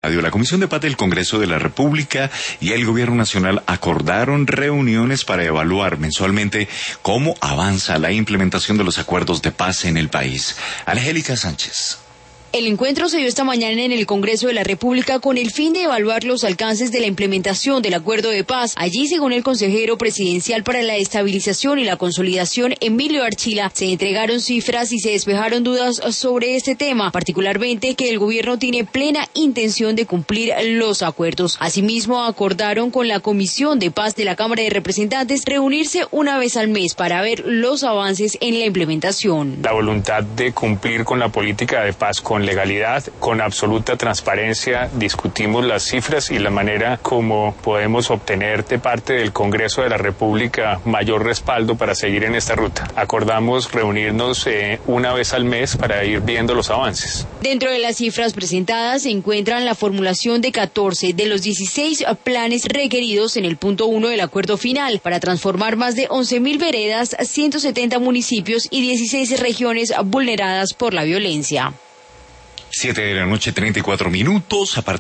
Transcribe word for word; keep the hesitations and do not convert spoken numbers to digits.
La Comisión de Paz del Congreso de la República y el Gobierno Nacional acordaron reuniones para evaluar mensualmente cómo avanza la implementación de los acuerdos de paz en el país. Angélica Sánchez. El encuentro se dio esta mañana en el Congreso de la República con el fin de evaluar los alcances de la implementación del acuerdo de paz. Allí, según el consejero presidencial para la estabilización y la consolidación, Emilio Archila, se entregaron cifras y se despejaron dudas sobre este tema, particularmente que el gobierno tiene plena intención de cumplir los acuerdos. Asimismo, acordaron con la Comisión de Paz de la Cámara de Representantes reunirse una vez al mes para ver los avances en la implementación. La voluntad de cumplir con la política de paz con legalidad, con absoluta transparencia, discutimos las cifras y la manera como podemos obtener de parte del Congreso de la República mayor respaldo para seguir en esta ruta. Acordamos reunirnos eh, una vez al mes para ir viendo los avances. Dentro de las cifras presentadas se encuentran la formulación de catorce de los dieciséis planes requeridos en el punto uno del acuerdo final para transformar más de once mil veredas, ciento setenta municipios y dieciséis regiones vulneradas por la violencia. Siete de la noche, treinta y cuatro minutos. A partir